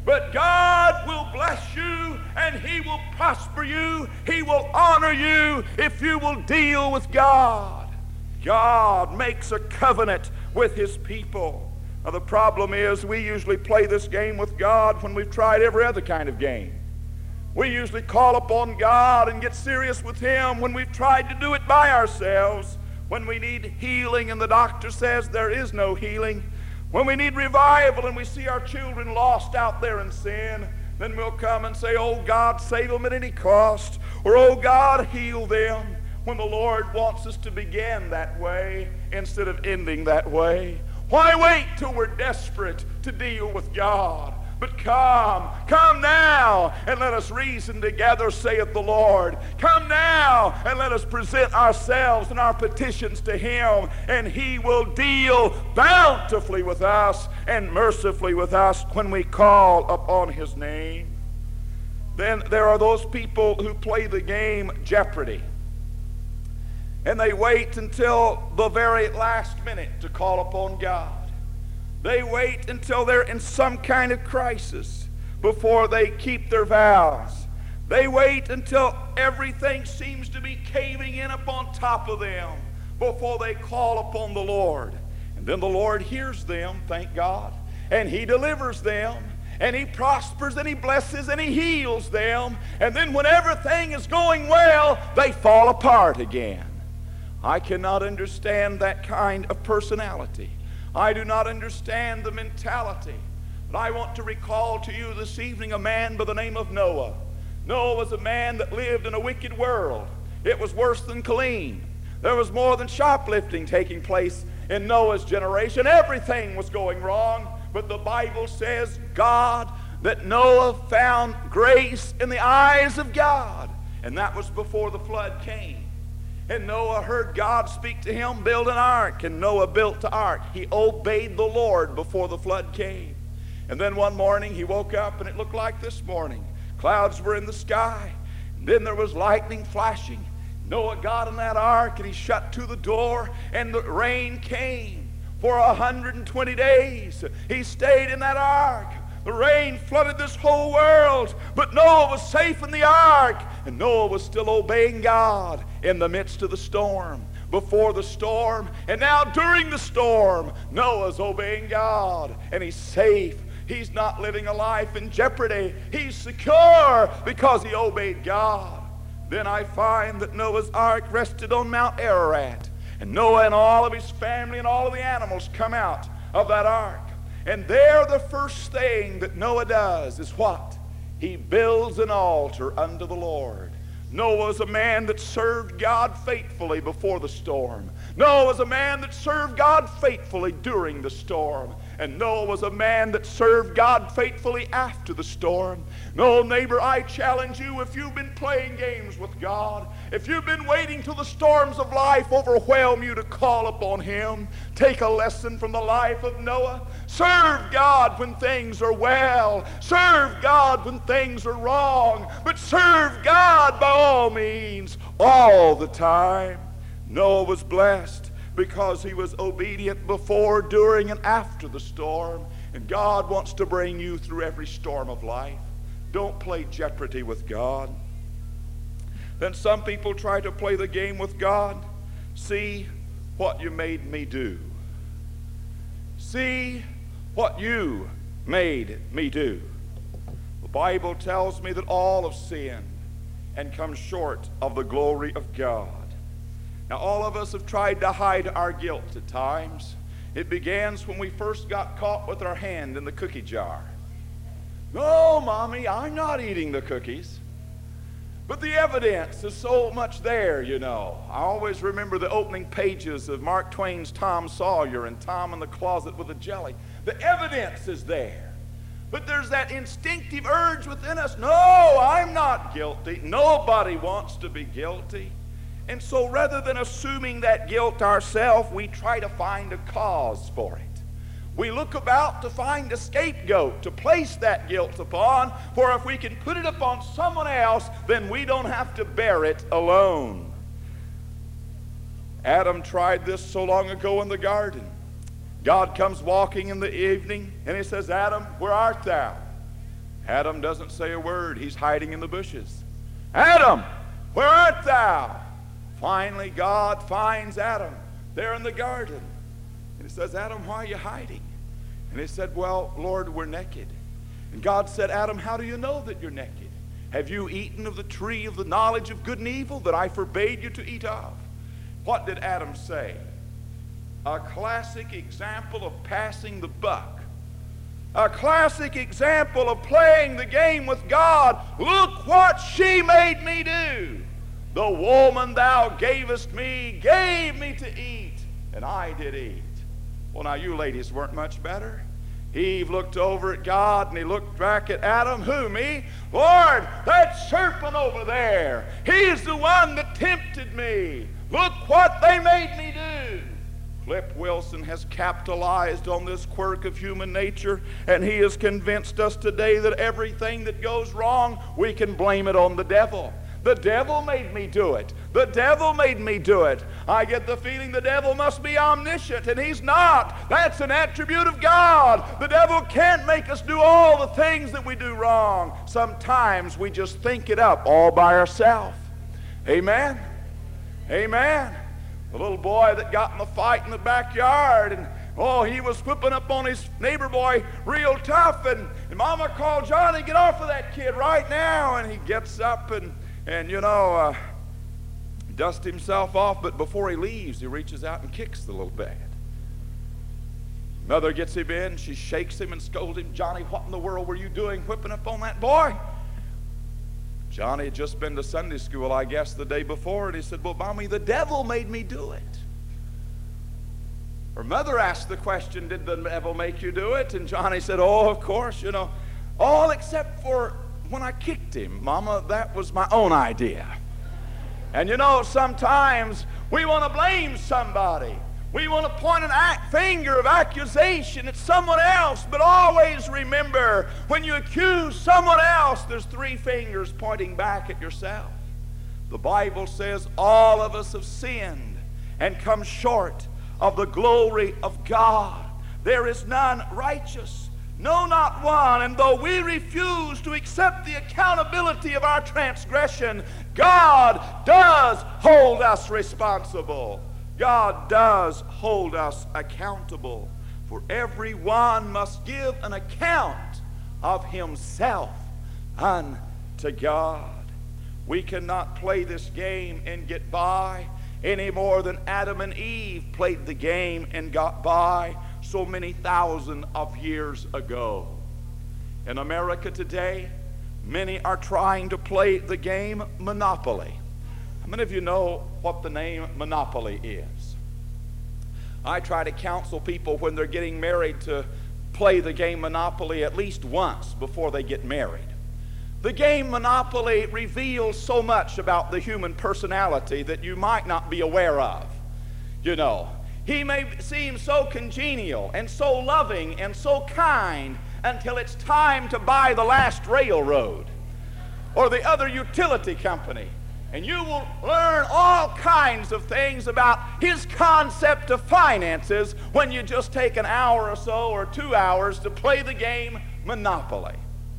But God will bless you, and He will prosper you. He will honor you if you will deal with God. God makes a covenant with His people. Now the problem is we usually play this game with God when we've tried every other kind of game. We usually call upon God and get serious with Him when we've tried to do it by ourselves. When we need healing and the doctor says there is no healing. When we need revival and we see our children lost out there in sin, then we'll come and say, oh God, save them at any cost. Or oh God, heal them. When the Lord wants us to begin that way instead of ending that way. Why wait till we're desperate to deal with God? But come, come now, and let us reason together, saith the Lord. Come now, and let us present ourselves and our petitions to Him, and He will deal bountifully with us and mercifully with us when we call upon His name. Then there are those people who play the game Jeopardy. And they wait until the very last minute to call upon God. They wait until they're in some kind of crisis before they keep their vows. They wait until everything seems to be caving in upon top of them before they call upon the Lord. And then the Lord hears them, thank God, and He delivers them, and He prospers, and He blesses, and He heals them. And then when everything is going well, they fall apart again. I cannot understand that kind of personality. I do not understand the mentality. But I want to recall to you this evening a man by the name of Noah. Noah was a man that lived in a wicked world. It was worse than clean. There was more than shoplifting taking place in Noah's generation. Everything was going wrong. But the Bible says God, that Noah found grace in the eyes of God. And that was before the flood came. And Noah heard God speak to him, build an ark. And Noah built the ark. He obeyed the Lord before the flood came. And then one morning he woke up and it looked like this morning. Clouds were in the sky. And then there was lightning flashing. Noah got in that ark and he shut to the door, and the rain came for one hundred twenty days. He stayed in that ark. The rain flooded this whole world, but Noah was safe in the ark, and Noah was still obeying God in the midst of the storm, before the storm, and now during the storm. Noah's obeying God, and he's safe. He's not living a life in jeopardy. He's secure because he obeyed God. Then I find that Noah's ark rested on Mount Ararat, and Noah and all of his family and all of the animals come out of that ark. And there the first thing that Noah does is what? He builds an altar unto the Lord. Noah was a man that served God faithfully before the storm. Noah was a man that served God faithfully during the storm. And Noah was a man that served God faithfully after the storm. No, neighbor, I challenge you, if you've been playing games with God, if you've been waiting till the storms of life overwhelm you to call upon Him, take a lesson from the life of Noah. Serve God when things are well. Serve God when things are wrong. But serve God by all means, all the time. Noah was blessed because he was obedient before, during, and after the storm. And God wants to bring you through every storm of life. Don't play jeopardy with God. Then some people try to play the game with God. See what you made me do. See what you made me do. The Bible tells me that all have sinned and come short of the glory of God. Now, all of us have tried to hide our guilt at times. It begins when we first got caught with our hand in the cookie jar. No, Mommy, I'm not eating the cookies. But the evidence is so much there, you know. I always remember the opening pages of Mark Twain's Tom Sawyer and Tom in the Closet with the Jelly. The evidence is there. But there's that instinctive urge within us, no, I'm not guilty. Nobody wants to be guilty. And so rather than assuming that guilt ourselves, we try to find a cause for it. We look about to find a scapegoat to place that guilt upon, for if we can put it upon someone else, then we don't have to bear it alone. Adam tried this so long ago in the garden. God comes walking in the evening, and He says, Adam, where art thou? Adam doesn't say a word. He's hiding in the bushes. Adam, where art thou? Finally, God finds Adam there in the garden. And he says, Adam, why are you hiding? And he said, well, Lord, we're naked. And God said, Adam, how do you know that you're naked? Have you eaten of the tree of the knowledge of good and evil that I forbade you to eat of? What did Adam say? A classic example of passing the buck. A classic example of playing the game with God. Look what she made me do. The woman thou gavest me gave me to eat, and I did eat. Well, now you ladies weren't much better. Eve looked over at God, and he looked back at Adam. Who, me? Lord, that serpent over there. He's the one that tempted me. Look what they made me do. Flip Wilson has capitalized on this quirk of human nature, and he has convinced us today that everything that goes wrong, we can blame it on the devil. The devil made me do it. The devil made me do it. I get the feeling the devil must be omniscient, and he's not. That's an attribute of God. The devil can't make us do all the things that we do wrong. Sometimes we just think it up all by ourselves. Amen? Amen. The little boy that got in the fight in the backyard, and oh, he was whipping up on his neighbor boy real tough, and, and Mama called, Johnny, get off of that kid right now. And he gets up and, and you know, uh, dusts himself off, but before he leaves, he reaches out and kicks the little bad. Mother gets him in, she shakes him and scolds him. Johnny, what in the world were you doing whipping up on that boy? Johnny had just been to Sunday school, I guess, the day before, and he said, well, Mommy, the devil made me do it. Her mother asked the question, did the devil make you do it? And Johnny said, oh, of course, you know, all except for when I kicked him. Mama, that was my own idea. And you know, sometimes we want to blame somebody. We want to point an act, finger of accusation at someone else, but always remember, when you accuse someone else, there's three fingers pointing back at yourself. The Bible says all of us have sinned and come short of the glory of God. There is none righteous, no, not one. And though we refuse to accept the accountability of our transgression, God does hold us responsible. God does hold us accountable, for everyone must give an account of himself unto God. We cannot play this game and get by any more than Adam and Eve played the game and got by so many thousand of years ago. In America today, many are trying to play the game Monopoly. How many of you know what the name Monopoly is? I try to counsel people when they're getting married to play the game Monopoly at least once before they get married. The game Monopoly reveals so much about the human personality that you might not be aware of. You know, he may seem so congenial and so loving and so kind until it's time to buy the last railroad or the other utility company. And you will learn all kinds of things about his concept of finances when you just take an hour or so or two hours to play the game Monopoly.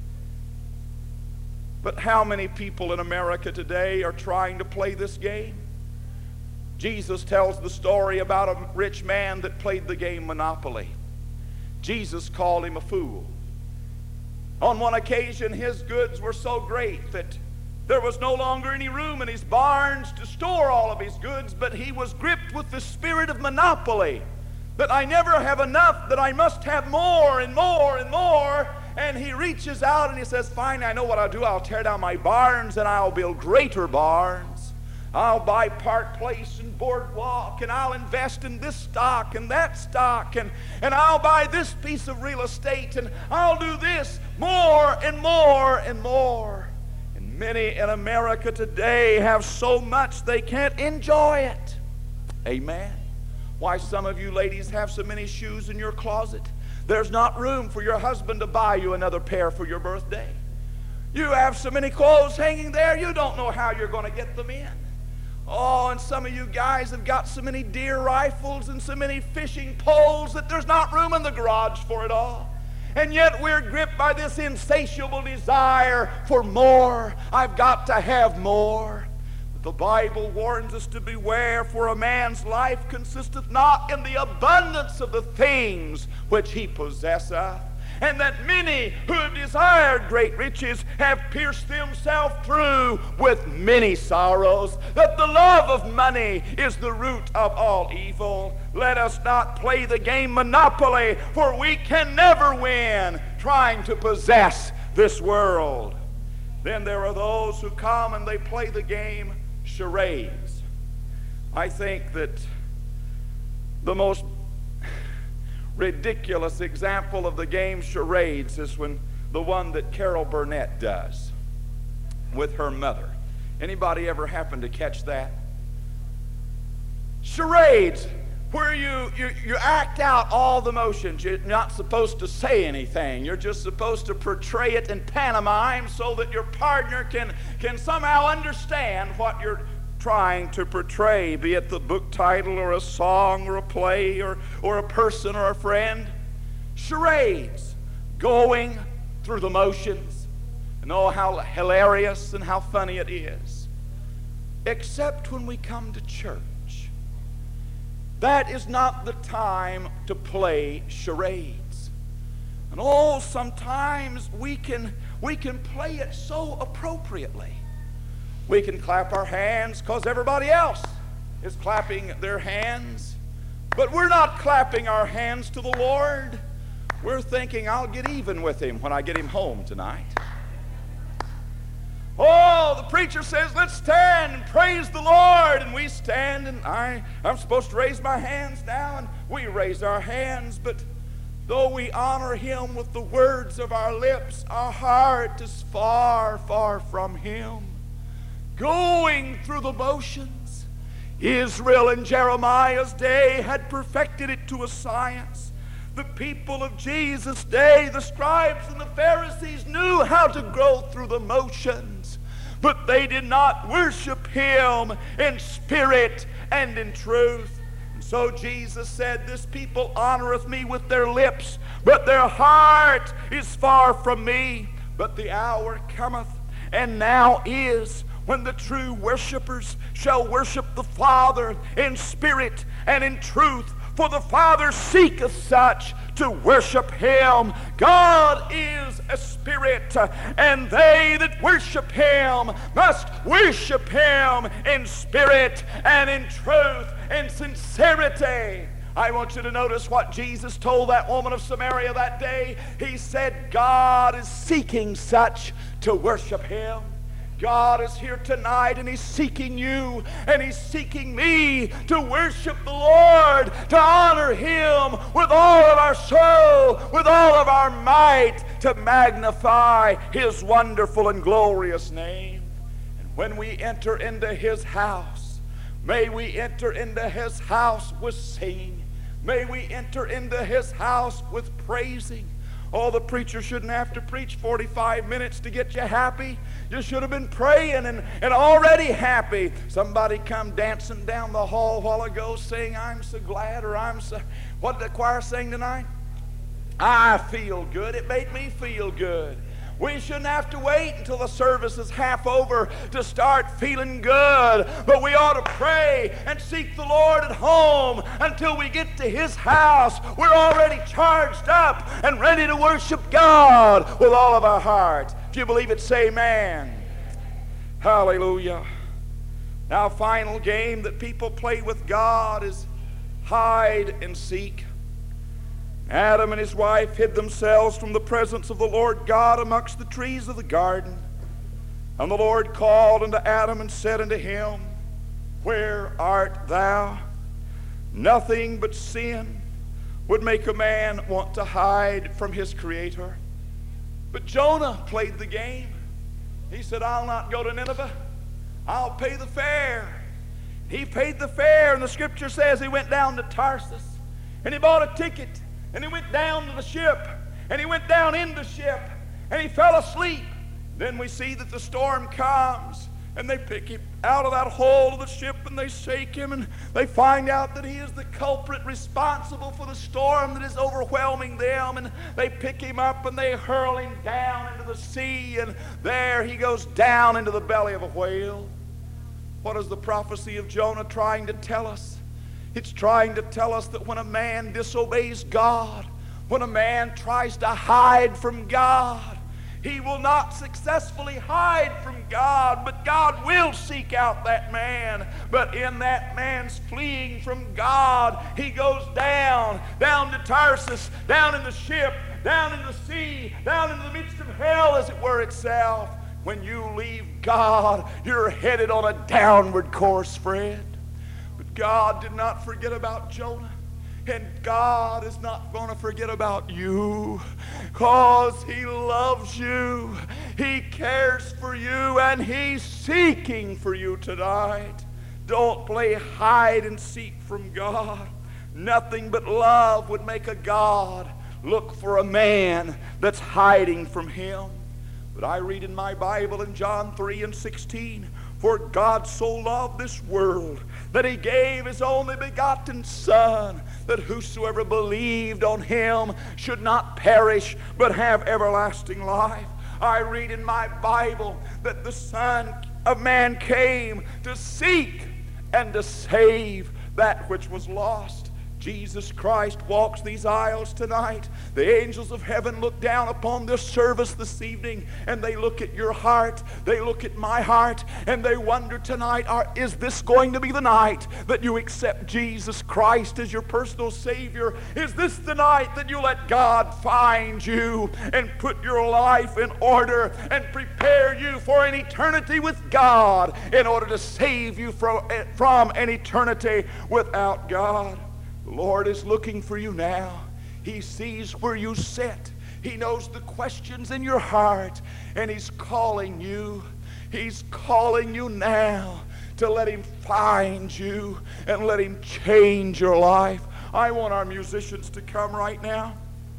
But how many people in America today are trying to play this game? Jesus tells the story about a rich man that played the game Monopoly. Jesus called him a fool. On one occasion, his goods were so great that there was no longer any room in his barns to store all of his goods, but he was gripped with the spirit of monopoly, that I never have enough, that I must have more and more and more. And he reaches out and he says, fine, I know what I'll do. I'll tear down my barns and I'll build greater barns. I'll buy Park Place and Boardwalk, and I'll invest in this stock and that stock, and, and I'll buy this piece of real estate, and I'll do this more and more and more. And many in America today have so much they can't enjoy it. Amen. Why some of you ladies have so many shoes in your closet. There's not room for your husband to buy you another pair for your birthday. You have so many clothes hanging there, you don't know how you're going to get them in. Oh, and some of you guys have got so many deer rifles and so many fishing poles that there's not room in the garage for it all. And yet we're gripped by this insatiable desire for more. I've got to have more. But the Bible warns us to beware, for a man's life consisteth not in the abundance of the things which he possesseth. And that many who have desired great riches have pierced themselves through with many sorrows, that the love of money is the root of all evil. Let us not play the game Monopoly, for we can never win trying to possess this world. Then there are those who come and they play the game charades. I think that the most ridiculous example of the game charades is when the one that Carol Burnett does with her mother. Anybody ever happen to catch that? Charades, where you, you, you act out all the motions. You're not supposed to say anything. You're just supposed to portray it in pantomime so that your partner can, can somehow understand what you're trying to portray, be it the book title or a song or a play or, or a person or a friend. Charades, going through the motions. And oh, how hilarious and how funny it is. Except when we come to church. That is not the time to play charades. And oh, sometimes we can, we can play it so appropriately. We can clap our hands because everybody else is clapping their hands. But we're not clapping our hands to the Lord. We're thinking, I'll get even with him when I get him home tonight. Oh, the preacher says, let's stand and praise the Lord. And we stand, and I, I'm supposed to raise my hands now, and we raise our hands. But though we honor him with the words of our lips, our heart is far, far from him. Going through the motions. Israel in Jeremiah's day had perfected it to a science. The people of Jesus' day, the scribes and the Pharisees, knew how to go through the motions, but they did not worship him in spirit and in truth. And so Jesus said, this people honoreth me with their lips, but their heart is far from me. But the hour cometh, and now is, when the true worshipers shall worship the Father in spirit and in truth. For the Father seeketh such to worship him. God is a spirit, and they that worship him must worship him in spirit and in truth and sincerity. I want you to notice what Jesus told that woman of Samaria that day. He said, God is seeking such to worship him. God is here tonight, and he's seeking you, and he's seeking me to worship the Lord, to honor him with all of our soul, with all of our might, to magnify his wonderful and glorious name. And when we enter into his house, may we enter into his house with singing. May we enter into his house with praising. Oh, the preacher shouldn't have to preach forty-five minutes to get you happy. You should have been praying and, and already happy. Somebody come dancing down the hall a while ago saying, I'm so glad, or I'm so... What did the choir sing tonight? I feel good. It made me feel good. We shouldn't have to wait until the service is half over to start feeling good. But we ought to pray and seek the Lord at home until we get to his house. We're already charged up and ready to worship God with all of our hearts. If you believe it, say amen. Hallelujah. Now, final game that people play with God is hide and seek. Adam and his wife hid themselves from the presence of the Lord God amongst the trees of the garden. And the Lord called unto Adam and said unto him, Where art thou? Nothing but sin would make a man want to hide from his Creator. But Jonah played the game. He said, I'll not go to Nineveh. I'll pay the fare. He paid the fare, and the scripture says he went down to Tarsus, and he bought a ticket. And he went down to the ship, and he went down in the ship, and he fell asleep. Then we see that the storm comes, And they pick him out of that hole of the ship and they shake him, and they find out that he is the culprit responsible for the storm that is overwhelming them. And they pick him up and they hurl him down into the sea, and there he goes down into the belly of a whale. What is the prophecy of Jonah trying to tell us? It's trying to tell us that when a man disobeys God, when a man tries to hide from God, he will not successfully hide from God, but God will seek out that man. But in that man's fleeing from God, he goes down, down to Tarsus, down in the ship, down in the sea, down in the midst of hell, as it were itself. When you leave God, you're headed on a downward course, friend. But God did not forget about Jonah. And God is not going to forget about you, because He loves you. He cares for you, and He's seeking for you tonight. Don't play hide and seek from God. Nothing but love would make a God look for a man that's hiding from Him. But I read in my Bible in John three and sixteen, for God so loved this world that He gave His only begotten Son, that whosoever believed on Him should not perish, but have everlasting life. I read in my Bible that the Son of Man came to seek and to save that which was lost. Jesus Christ walks these aisles tonight. The angels of heaven look down upon this service this evening, and they look at your heart, they look at my heart, and they wonder tonight, are, is this going to be the night that you accept Jesus Christ as your personal Savior? Is this the night that you let God find you and put your life in order and prepare you for an eternity with God in order to save you from, from an eternity without God? The Lord is looking for you now. He sees where you sit. He knows the questions in your heart, and He's calling you. He's calling you now to let Him find you and let Him change your life. I want our musicians to come right now.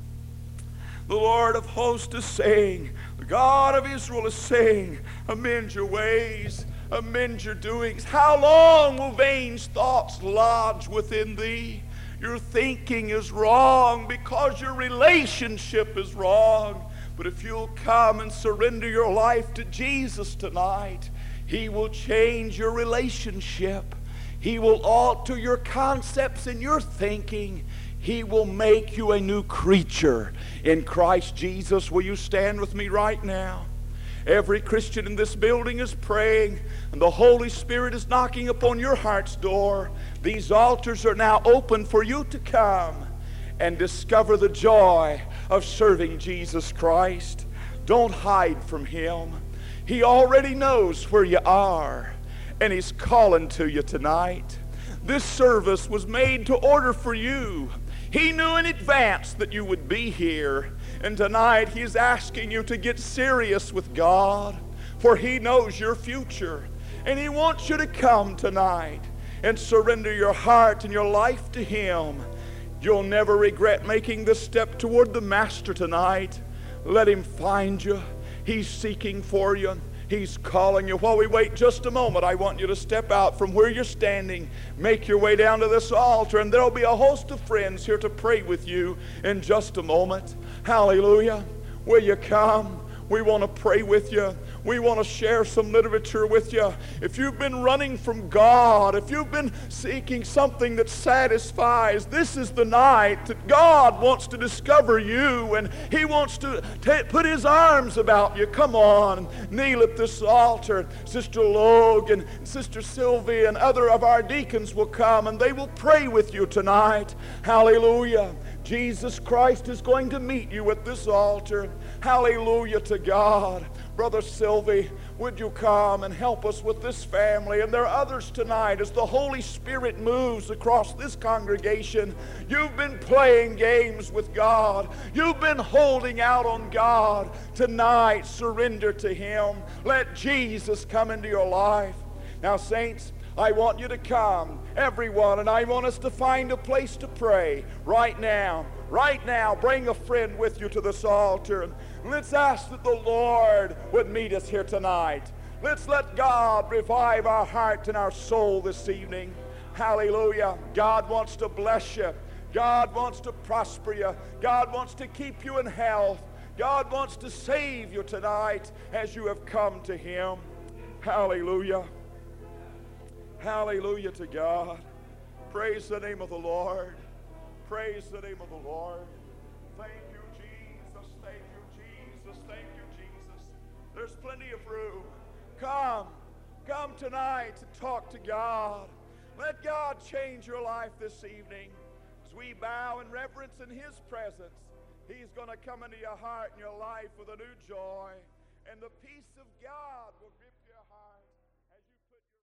The Lord of hosts is saying, the God of Israel is saying, amend your ways, amend your doings. How long will vain thoughts lodge within thee? Your thinking is wrong because your relationship is wrong. But if you'll come and surrender your life to Jesus tonight, He will change your relationship. He will alter your concepts and your thinking. He will make you a new creature in Christ Jesus. Will you stand with me right now? Every Christian in this building is praying, and the Holy Spirit is knocking upon your heart's door. These altars are now open for you to come and discover the joy of serving Jesus Christ. Don't hide from Him. He already knows where you are, and He's calling to you tonight. This service was made to order for you. He knew in advance that you would be here. And tonight He's asking you to get serious with God, for He knows your future. And He wants you to come tonight and surrender your heart and your life to Him. You'll never regret making this step toward the Master tonight. Let Him find you. He's seeking for you. He's calling you. While we wait just a moment, I want you to step out from where you're standing, make your way down to this altar, and there'll be a host of friends here to pray with you in just a moment. Hallelujah. Will you come? We want to pray with you. We want to share some literature with you. If you've been running from God, if you've been seeking something that satisfies, this is the night that God wants to discover you, and He wants to t- put His arms about you. Come on, kneel at this altar. Sister Logan, Sister Sylvia, and other of our deacons will come, and they will pray with you tonight. Hallelujah. Jesus Christ is going to meet you at this altar. Hallelujah to God. Brother Sylvie, would you come and help us with this family? And there are others tonight as the Holy Spirit moves across this congregation. You've been playing games with God. You've been holding out on God. Tonight, surrender to Him. Let Jesus come into your life. Now, saints, I want you to come, everyone, and I want us to find a place to pray right now. Right now, bring a friend with you to this altar. Let's ask that the Lord would meet us here tonight. Let's let God revive our heart and our soul this evening. Hallelujah. God wants to bless you. God wants to prosper you. God wants to keep you in health. God wants to save you tonight as you have come to Him. Hallelujah. Hallelujah to God. Praise the name of the Lord. Praise the name of the Lord. Thank you, Jesus. Thank you, Jesus. Thank you, Jesus. There's plenty of room. Come. Come tonight to talk to God. Let God change your life this evening. As we bow in reverence in His presence, He's going to come into your heart and your life with a new joy. And the peace of God will grip